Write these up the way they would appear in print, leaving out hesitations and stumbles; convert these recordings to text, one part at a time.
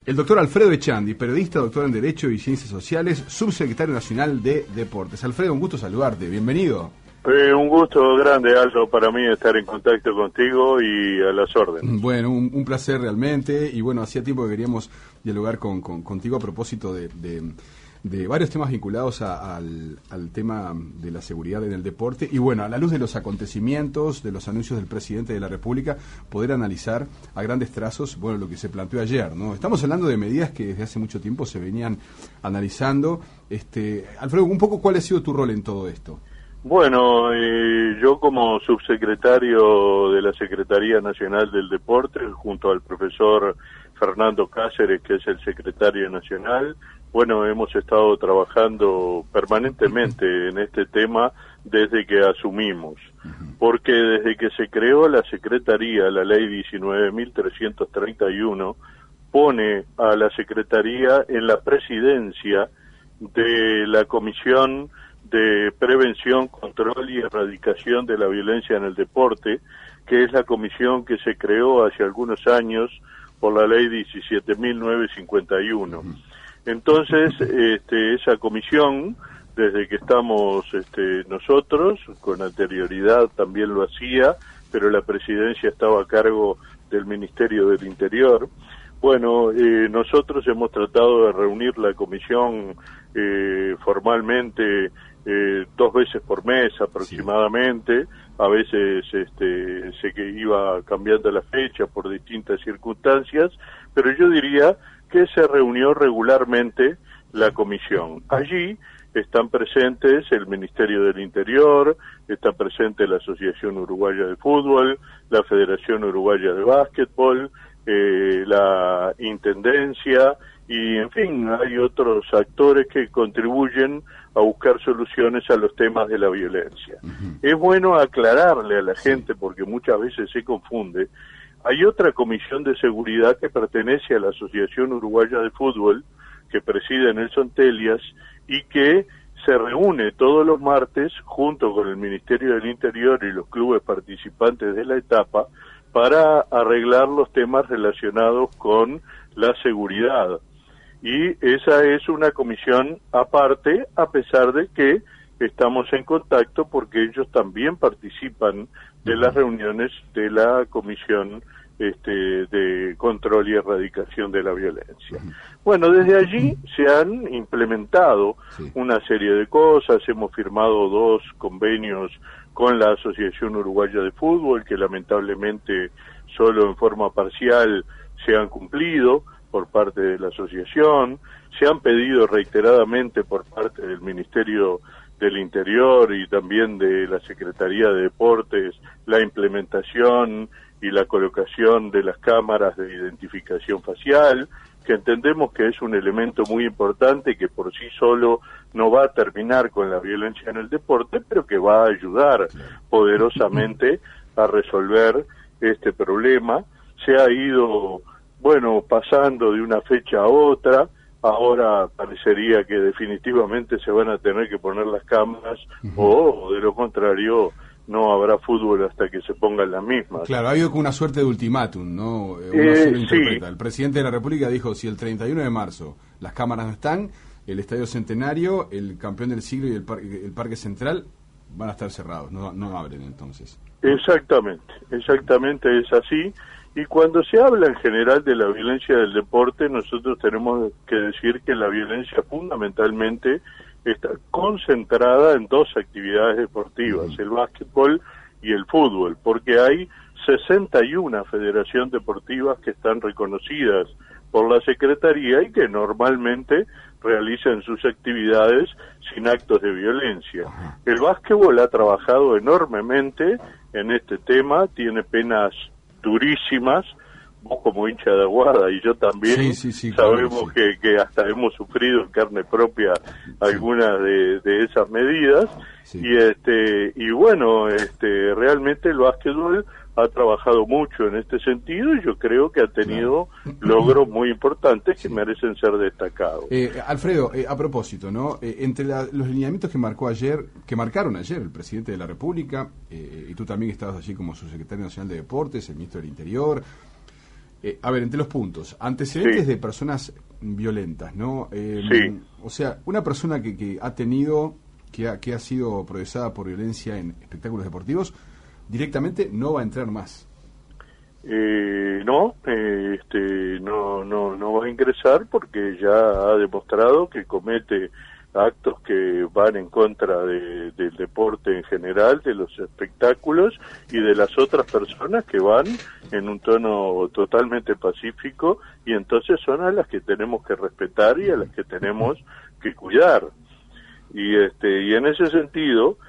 El doctor Alfredo Echandi, periodista, doctor en Derecho y Ciencias Sociales, subsecretario nacional de Deportes. Alfredo, un gusto saludarte, bienvenido. Un gusto grande, Aldo, para mí estar en contacto contigo y a las órdenes. Bueno, un placer realmente, y bueno, hacía tiempo que queríamos dialogar contigo a propósito de varios temas vinculados al tema de la seguridad en el deporte, y bueno, a la luz de los acontecimientos, de los anuncios del presidente de la República, poder analizar a grandes trazos, bueno, lo que se planteó ayer, ¿no? Estamos hablando de medidas que desde hace mucho tiempo se venían analizando. Alfredo, un poco, ¿cuál ha sido tu rol en todo esto? Bueno, yo como subsecretario de la Secretaría Nacional del Deporte, junto al profesor Fernando Cáceres, que es el secretario nacional, bueno, hemos estado trabajando permanentemente en este tema desde que asumimos, porque desde que se creó la Secretaría, la ley 19.331, pone a la Secretaría en la presidencia de la Comisión de Prevención, Control y Erradicación de la Violencia en el Deporte, que es la comisión que se creó hace algunos años por la ley 17.951. Entonces, esa comisión, desde que estamos nosotros, con anterioridad también lo hacía, pero la presidencia estaba a cargo del Ministerio del Interior. Bueno, nosotros hemos tratado de reunir la comisión formalmente 2 veces por mes aproximadamente. Sí. A veces sé que iba cambiando la fecha por distintas circunstancias, pero yo diría que se reunió regularmente la comisión. Allí están presentes el Ministerio del Interior, está presente la Asociación Uruguaya de Fútbol, la Federación Uruguaya de Básquetbol, la Intendencia, y en fin, hay otros actores que contribuyen a buscar soluciones a los temas de la violencia. Es bueno aclararle a la gente, porque muchas veces se confunde. Hay otra comisión de seguridad que pertenece a la Asociación Uruguaya de Fútbol, que preside Nelson Telias, y que se reúne todos los martes junto con el Ministerio del Interior y los clubes participantes de la etapa para arreglar los temas relacionados con la seguridad. Y esa es una comisión aparte, a pesar de que estamos en contacto porque ellos también participan de las reuniones de la Comisión de Control y Erradicación de la Violencia. Bueno, desde allí se han implementado una serie de cosas, hemos firmado 2 convenios con la Asociación Uruguaya de Fútbol, que lamentablemente solo en forma parcial se han cumplido por parte de la asociación. Se han pedido reiteradamente por parte del Ministerio del Interior y también de la Secretaría de Deportes la implementación y la colocación de las cámaras de identificación facial, que entendemos que es un elemento muy importante que por sí solo no va a terminar con la violencia en el deporte, pero que va a ayudar poderosamente a resolver este problema. Se ha ido, bueno, pasando de una fecha a otra. Ahora parecería que definitivamente se van a tener que poner las cámaras, o de lo contrario no habrá fútbol hasta que se pongan las mismas. Claro, ha habido como una suerte de ultimátum, ¿no? Sí. El presidente de la República dijo, si el 31 de marzo las cámaras no están, el Estadio Centenario, el Campeón del Siglo y el Parque Central van a estar cerrados, no abren entonces. Exactamente es así. Y cuando se habla en general de la violencia del deporte, nosotros tenemos que decir que la violencia fundamentalmente está concentrada en 2 actividades deportivas, el básquetbol y el fútbol, porque hay 61 federaciones deportivas que están reconocidas por la Secretaría y que normalmente realizan sus actividades sin actos de violencia. El básquetbol ha trabajado enormemente en este tema, tiene penas durísimas. Vos como hincha de Aguada y yo también sabemos que hasta hemos sufrido en carne propia algunas de esas medidas. Y bueno, realmente el básquetbol ha trabajado mucho en este sentido y yo creo que ha tenido logros muy importantes que merecen ser destacados. Alfredo, a propósito, ¿no? Entre los lineamientos que marcaron ayer el presidente de la República, y tú también estabas allí como subsecretario nacional de Deportes, el ministro del Interior, A ver, entre los puntos, antecedentes Sí. de personas violentas, ¿no? Sí. O sea, una persona que ha tenido, que ha sido procesada por violencia en espectáculos deportivos, directamente no va a entrar más. No, no va a ingresar porque ya ha demostrado que comete actos que van en contra del deporte en general, de los espectáculos y de las otras personas que van en un tono totalmente pacífico, y entonces son a las que tenemos que respetar y a las que tenemos que cuidar. Y en ese sentido,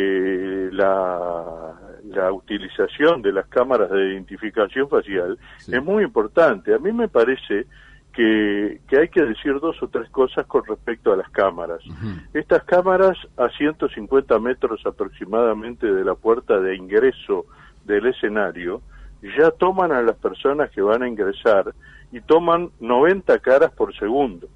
la utilización de las cámaras de identificación facial Sí. es muy importante. A mí me parece que hay que decir dos o tres cosas con respecto a las cámaras. Estas cámaras, a 150 metros aproximadamente de la puerta de ingreso del escenario, ya toman a las personas que van a ingresar y toman 90 caras por segundo.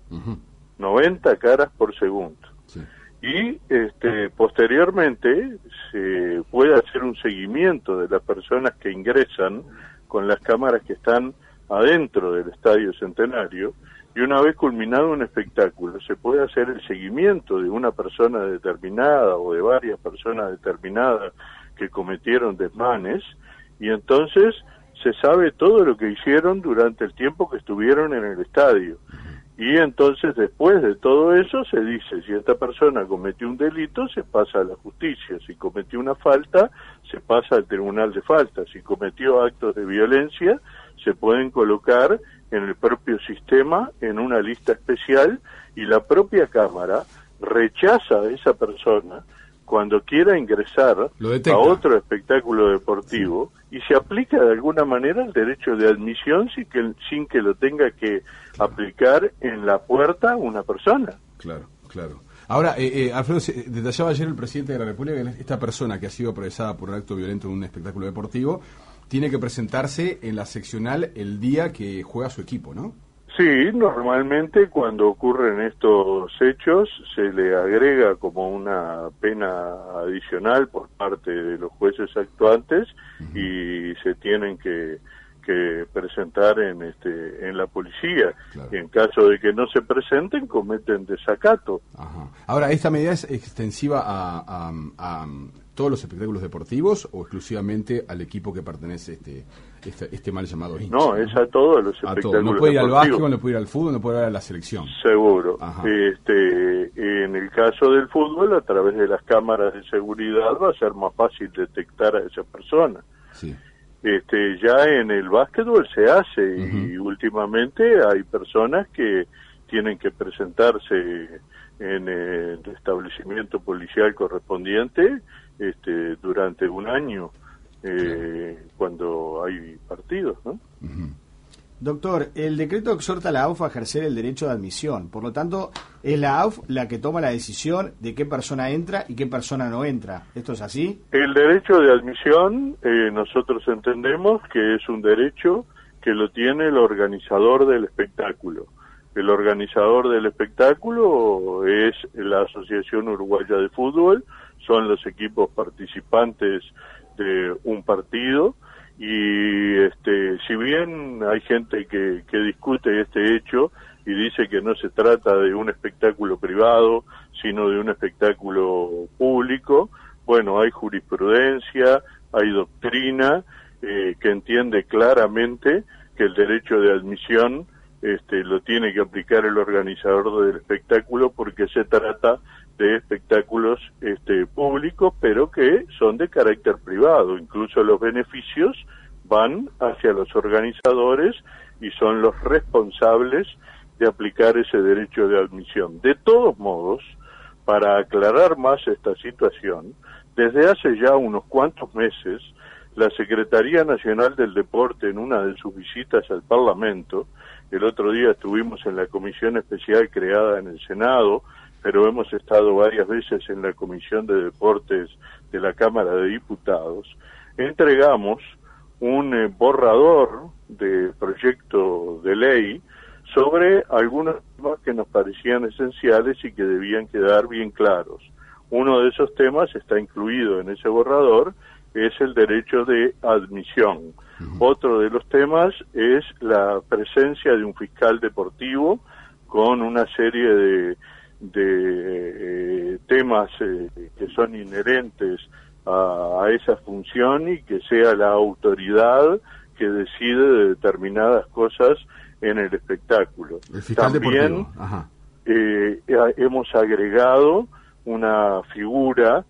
90 caras por segundo. Sí. Y posteriormente se puede hacer un seguimiento de las personas que ingresan con las cámaras que están adentro del Estadio Centenario, y una vez culminado un espectáculo se puede hacer el seguimiento de una persona determinada o de varias personas determinadas que cometieron desmanes, y entonces se sabe todo lo que hicieron durante el tiempo que estuvieron en el estadio. Y entonces, después de todo eso, se dice, si esta persona cometió un delito, se pasa a la justicia. Si cometió una falta, se pasa al tribunal de faltas. Si cometió actos de violencia, se pueden colocar en el propio sistema, en una lista especial, y la propia Cámara rechaza a esa persona cuando quiera ingresar a otro espectáculo deportivo, y se aplica de alguna manera el derecho de admisión sin que lo tenga que aplicar en la puerta una persona. Claro, claro. Ahora, Alfredo, detallaba ayer el presidente de la República que esta persona que ha sido procesada por un acto violento en un espectáculo deportivo tiene que presentarse en la seccional el día que juega su equipo, ¿no? Sí, normalmente cuando ocurren estos hechos se le agrega como una pena adicional por parte de los jueces actuantes y se tienen que presentar en la policía. Claro. Y en caso de que no se presenten, cometen desacato. Ajá. Ahora, ¿esta medida es extensiva a todos los espectáculos deportivos o exclusivamente al equipo que pertenece este mal llamado hincha? No, es a todos los espectáculos deportivos. No puede ir al básquetbol, no puede ir al fútbol, no puede ir a la selección. Seguro. Ajá. En el caso del fútbol, a través de las cámaras de seguridad va a ser más fácil detectar a esa persona. Sí. Ya en el básquetbol se hace y últimamente hay personas que tienen que presentarse en el establecimiento policial correspondiente durante un año cuando hay partidos, ¿no? Doctor, el decreto exhorta a la AUF a ejercer el derecho de admisión. Por lo tanto, es la AUF la que toma la decisión de qué persona entra y qué persona no entra. ¿Esto es así? El derecho de admisión, nosotros entendemos que es un derecho que lo tiene el organizador del espectáculo. El organizador del espectáculo es la Asociación Uruguaya de Fútbol, son los equipos participantes de un partido, y si bien hay gente que discute este hecho y dice que no se trata de un espectáculo privado, sino de un espectáculo público, bueno, hay jurisprudencia, hay doctrina que entiende claramente que el derecho de admisión lo tiene que aplicar el organizador del espectáculo porque se trata de espectáculos públicos, pero que son de carácter privado. Incluso los beneficios van hacia los organizadores y son los responsables de aplicar ese derecho de admisión. De todos modos, para aclarar más esta situación, desde hace ya unos cuantos meses, la Secretaría Nacional del Deporte, en una de sus visitas al Parlamento, el otro día estuvimos en la comisión especial creada en el Senado, pero hemos estado varias veces en la Comisión de Deportes de la Cámara de Diputados, entregamos un borrador de proyecto de ley sobre algunos temas que nos parecían esenciales y que debían quedar bien claros. Uno de esos temas está incluido en ese borrador es el derecho de admisión. Otro de los temas es la presencia de un fiscal deportivo con una serie de temas que son inherentes a esa función y que sea la autoridad que decide de determinadas cosas en el espectáculo. El fiscal También hemos agregado una figura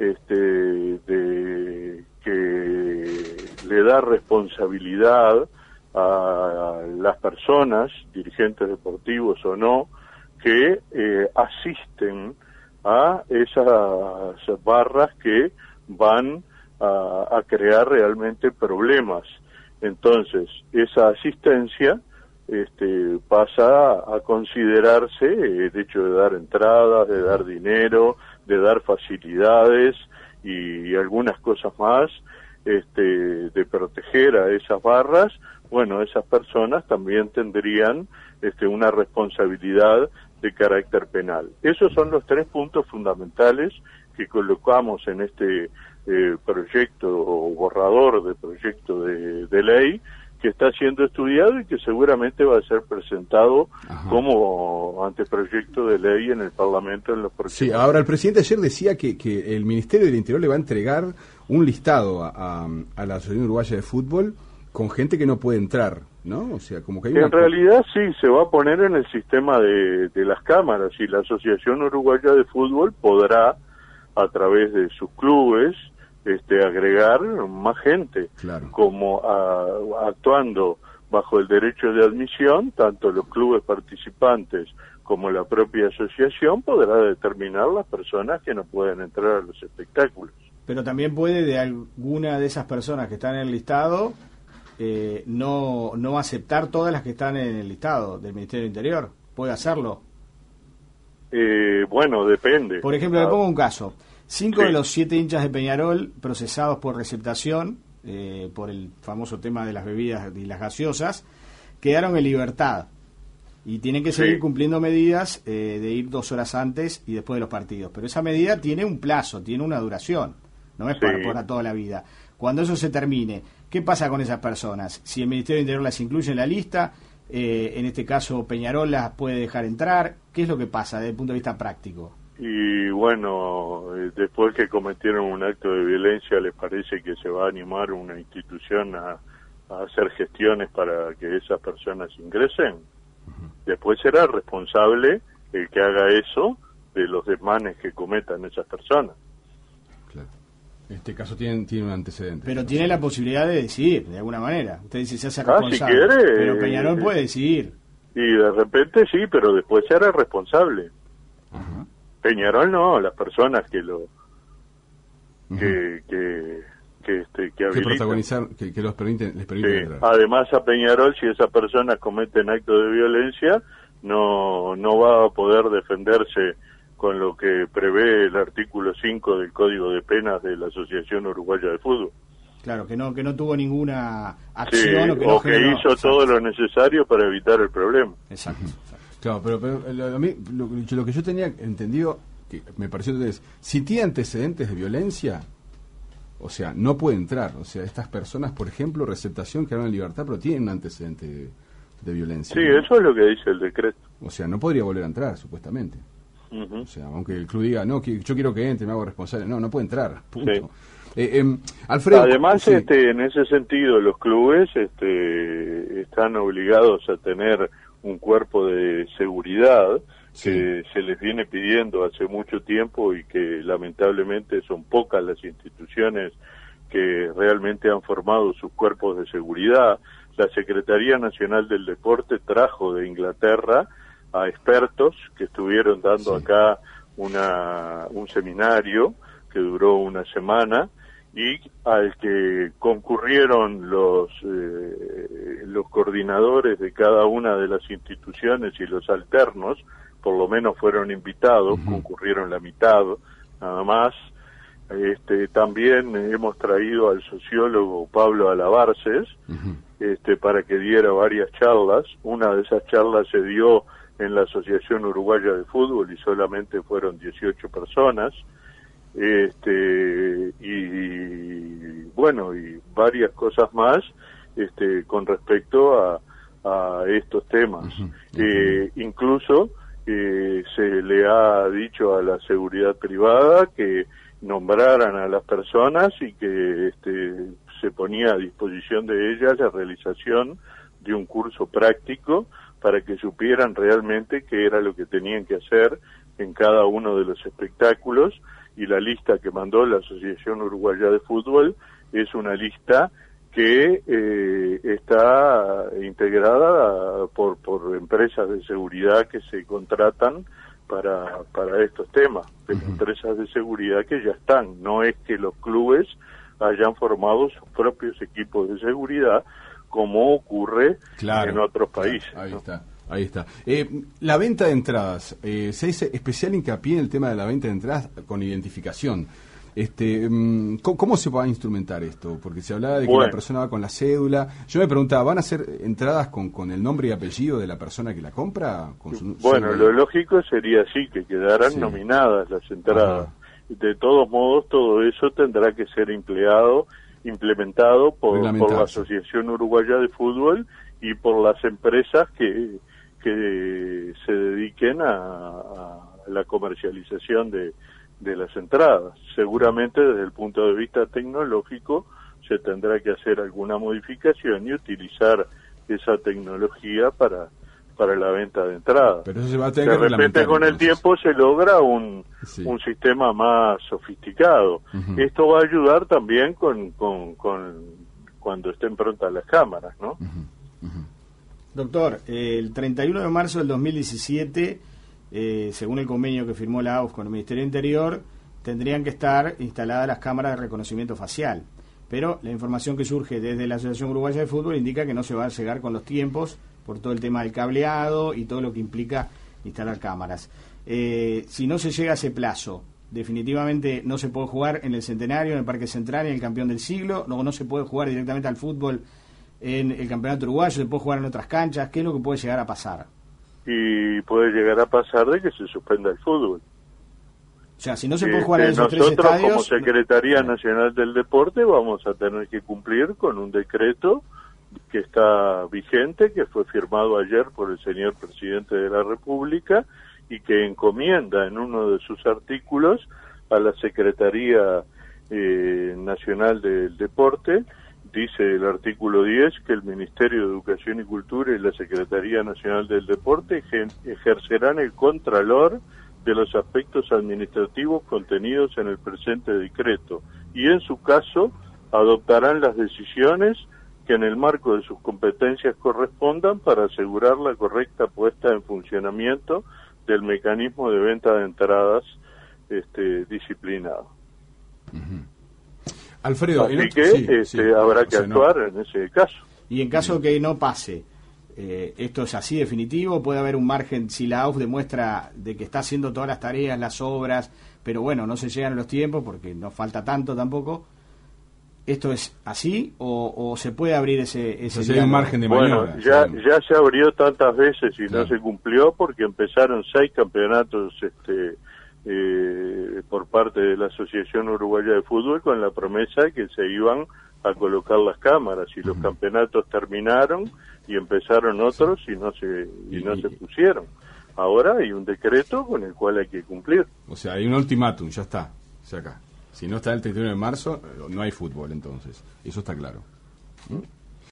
que le da responsabilidad a las personas, dirigentes deportivos o no, que asisten a esas barras que van a crear realmente problemas. Entonces, esa asistencia pasa a considerarse el hecho de dar entradas, de dar dinero, de dar facilidades y algunas cosas más, de proteger a esas barras. Bueno, esas personas también tendrían una responsabilidad de carácter penal. Esos son los 3 puntos fundamentales que colocamos en este proyecto o borrador de proyecto de ley que está siendo estudiado y que seguramente va a ser presentado como anteproyecto de ley en el Parlamento en los próximos. Sí, ahora el presidente ayer decía que el Ministerio del Interior le va a entregar un listado a la Asociación Uruguaya de Fútbol con gente que no puede entrar, ¿no? O sea, como que hay en realidad sí, se va a poner en el sistema de las cámaras y la Asociación Uruguaya de Fútbol podrá, a través de sus clubes, agregar más gente, claro, como actuando bajo el derecho de admisión, tanto los clubes participantes como la propia asociación podrá determinar las personas que no pueden entrar a los espectáculos. Pero también puede de alguna de esas personas que están en el listado no aceptar todas las que están en el listado del Ministerio del Interior. ¿Puede hacerlo? Bueno, depende. Por ejemplo, le pongo un caso. 5 de los 7 hinchas de Peñarol procesados por receptación, por el famoso tema de las bebidas y las gaseosas, quedaron en libertad y tienen que seguir cumpliendo medidas de ir 2 horas antes y después de los partidos. Pero esa medida tiene un plazo, tiene una duración, no es para toda la vida. Cuando eso se termine, ¿qué pasa con esas personas? Si el Ministerio del Interior las incluye en la lista, en este caso Peñarol las puede dejar entrar, ¿qué es lo que pasa desde el punto de vista práctico? Y bueno, después que cometieron un acto de violencia, ¿les parece que se va a animar una institución a hacer gestiones para que esas personas ingresen? Después será responsable el que haga eso de los desmanes que cometan esas personas. Claro. En este caso tiene un antecedente. Pero tiene la posibilidad de decidir, de alguna manera. Usted dice, se hace responsable. Si quiere, pero Peñarol puede decidir. Y de repente sí, pero después será responsable. Peñarol no, las personas que lo que protagonizar, que les permiten entrar. Además, a Peñarol, si esas personas cometen actos de violencia, no va a poder defenderse con lo que prevé el artículo 5 del Código de Penas de la Asociación Uruguaya de Fútbol. Claro, que no tuvo ninguna acción o que hizo todo lo necesario para evitar el problema. Exacto. Claro, pero a mí lo que yo tenía entendido, que me pareció entonces, si tiene antecedentes de violencia, o sea, no puede entrar. O sea, estas personas, por ejemplo, receptación quedaron en libertad, pero tienen un antecedente de violencia. Sí, ¿no? Eso es lo que dice el decreto. O sea, no podría volver a entrar, supuestamente. O sea, aunque el club diga, no, yo quiero que entre, me hago responsable. No puede entrar, punto. Alfredo, además, en ese sentido, los clubes están obligados a tener un cuerpo de seguridad que se les viene pidiendo hace mucho tiempo y que lamentablemente son pocas las instituciones que realmente han formado sus cuerpos de seguridad. La Secretaría Nacional del Deporte trajo de Inglaterra a expertos que estuvieron dando acá un seminario que duró una semana y al que concurrieron los coordinadores de cada una de las instituciones y los alternos, por lo menos fueron invitados, concurrieron la mitad, nada más. También hemos traído al sociólogo Pablo Alabarces, para que diera varias charlas. Una de esas charlas se dio en la Asociación Uruguaya de Fútbol y solamente fueron 18 personas. y bueno, y varias cosas más con respecto a estos temas. Incluso se le ha dicho a la seguridad privada que nombraran a las personas y que se ponía a disposición de ellas la realización de un curso práctico para que supieran realmente qué era lo que tenían que hacer en cada uno de los espectáculos, y la lista que mandó la Asociación Uruguaya de Fútbol es una lista que está integrada por empresas de seguridad que se contratan para estos temas, pero empresas de seguridad que ya están, no es que los clubes hayan formado sus propios equipos de seguridad como ocurre en otros países. Ahí está. La venta de entradas, se dice especial hincapié en el tema de la venta de entradas con identificación. ¿Cómo se va a instrumentar esto? Porque se hablaba de que la persona va con la cédula. Yo me preguntaba, ¿van a ser entradas con el nombre y apellido de la persona que la compra? Lo lógico sería así, que quedaran nominadas las entradas. Ajá. De todos modos, todo eso tendrá que ser implementado por la Asociación Uruguaya de Fútbol y por las empresas que se dediquen a la comercialización de las entradas. Seguramente desde el punto de vista tecnológico se tendrá que hacer alguna modificación y utilizar esa tecnología para la venta de entradas. Pero eso se va a tener de repente con el tiempo se logra un sistema más sofisticado. Esto va a ayudar también con cuando estén prontas las cámaras, ¿no? Doctor, el 31 de marzo del 2017, según el convenio que firmó la AUF con el Ministerio del Interior, tendrían que estar instaladas las cámaras de reconocimiento facial. Pero la información que surge desde la Asociación Uruguaya de Fútbol indica que no se va a llegar con los tiempos por todo el tema del cableado y todo lo que implica instalar cámaras. Si no se llega a ese plazo, definitivamente no se puede jugar en el Centenario, en el Parque Central, en el Campeón del Siglo, no se puede jugar directamente al fútbol en el Campeonato Uruguayo, se puede jugar en otras canchas. ¿Qué es lo que puede llegar a pasar? Y puede llegar a pasar de que se suspenda el fútbol. O sea, si no se puede jugar en esos tres estadios... Nosotros, como Secretaría Nacional del Deporte, vamos a tener que cumplir con un decreto que está vigente, que fue firmado ayer por el señor Presidente de la República y que encomienda en uno de sus artículos a la Secretaría Nacional del Deporte. Dice el artículo 10 que el Ministerio de Educación y Cultura y la Secretaría Nacional del Deporte ejercerán el contralor de los aspectos administrativos contenidos en el presente decreto y, en su caso, adoptarán las decisiones que en el marco de sus competencias correspondan para asegurar la correcta puesta en funcionamiento del mecanismo de venta de entradas disciplinado. Alfredo, así que habrá que actuar en ese caso. Y en caso que no pase, ¿esto es así definitivo? ¿Puede haber un margen si la AUF demuestra de que está haciendo todas las tareas, las obras, pero bueno, no se llegan a los tiempos porque no falta tanto tampoco? ¿Esto es así o se puede abrir ese hay un margen de maniobra? Bueno, ya se abrió tantas veces y no se cumplió porque empezaron 6 campeonatos por parte de la Asociación Uruguaya de Fútbol con la promesa de que se iban a colocar las cámaras y los campeonatos terminaron y empezaron otros y no se pusieron. Ahora hay un decreto con el cual hay que cumplir. O sea, hay un ultimátum, ya está, se acá. Si no está el 31 de marzo, no hay fútbol entonces, eso está claro.